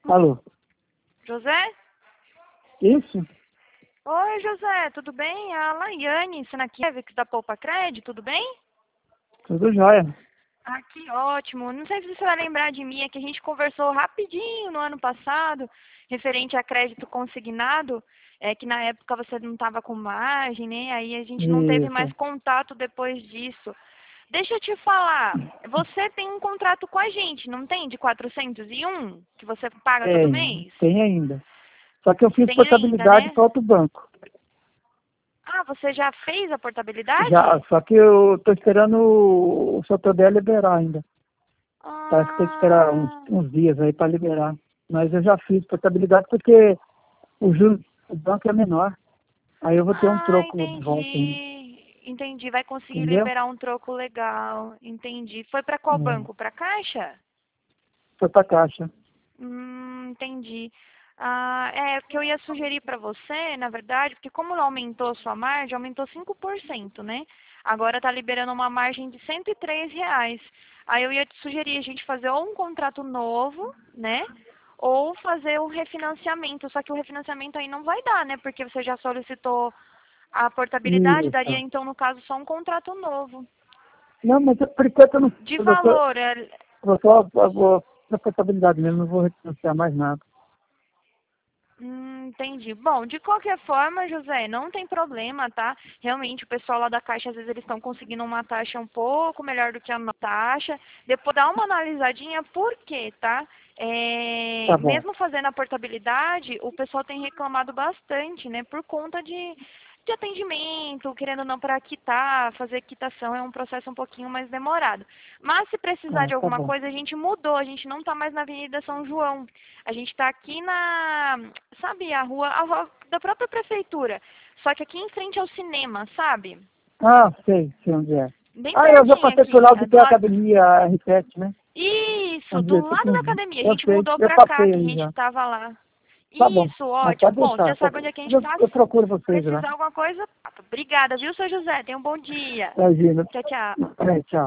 Alô? José? Isso? Oi, José, tudo bem? A Laiane Sinakiewicz da Poupa Cred, tudo bem? Tudo jóia. Ah, que ótimo. Não sei se você vai lembrar de mim, é que a gente conversou rapidinho no ano passado, referente a crédito consignado, que na época você não estava com margem, né? Aí a gente não teve mais Isso. contato depois disso. Deixa eu te falar, você tem um contrato com a gente, não tem? De 401, que você paga todo mês? Tem ainda. Só que eu fiz Tem ainda, portabilidade né? para outro banco. Ah, você já fez a Já, portabilidade? só que eu tô esperando o Santander liberar ainda. Parece que tem que esperar Ah, uns dias aí para liberar. Mas eu já fiz portabilidade porque o juros do banco é menor. Aí eu vou ter um troco de volta ainda. entendi. Entendi. Vai conseguir Entendeu? liberar um troco legal. Entendi. Foi para qual É. banco? Para Caixa? Foi pra Caixa. Entendi. Ah, o que eu ia sugerir para você, na verdade, porque como não aumentou sua margem, aumentou 5%, né? Agora está liberando uma margem de R$ 103. Aí eu ia te sugerir a gente fazer ou um contrato novo, né? Ou fazer um refinanciamento. Só que o refinanciamento aí não vai dar, né? Porque você já solicitou a portabilidade, daria Isso. então, no caso, só um contrato novo. Não, mas por enquanto eu não. De Eu tô, valor, eu vou na portabilidade mesmo, não vou refinanciar mais nada. entendi. Bom, de qualquer forma, José, não tem problema, tá? Realmente, o pessoal lá da Caixa, às vezes, eles estão conseguindo uma taxa um pouco melhor do que a nossa taxa. Depois dá uma analisadinha, por quê, tá? Tá bom. Mesmo fazendo a portabilidade, o pessoal tem reclamado bastante, né? Por conta de atendimento, querendo ou não para quitar, fazer quitação é um processo um pouquinho mais demorado. Mas se precisar Ah, de tá alguma bom. coisa, a gente mudou, a gente não está mais na Avenida São João. A gente está aqui na, sabe, a rua da própria prefeitura. Só que aqui em frente ao cinema, sabe? Ah, sei onde é. Bem Ah, eu já pertinho passei por aqui. lá onde tem a academia R7, né? Isso, Onde do eu tô lado da com. academia. A Eu gente sei, mudou eu pra cá, passei que a aí gente já. estava lá. Tá bom, Isso, mas ótimo. pode Bom, deixar. já sabe onde é que a gente Eu, está. eu procuro vocês lá. Precisar alguma coisa? Obrigada, viu, seu José? Tenha um bom dia. Imagina. Tchau, tchau. É, tchau.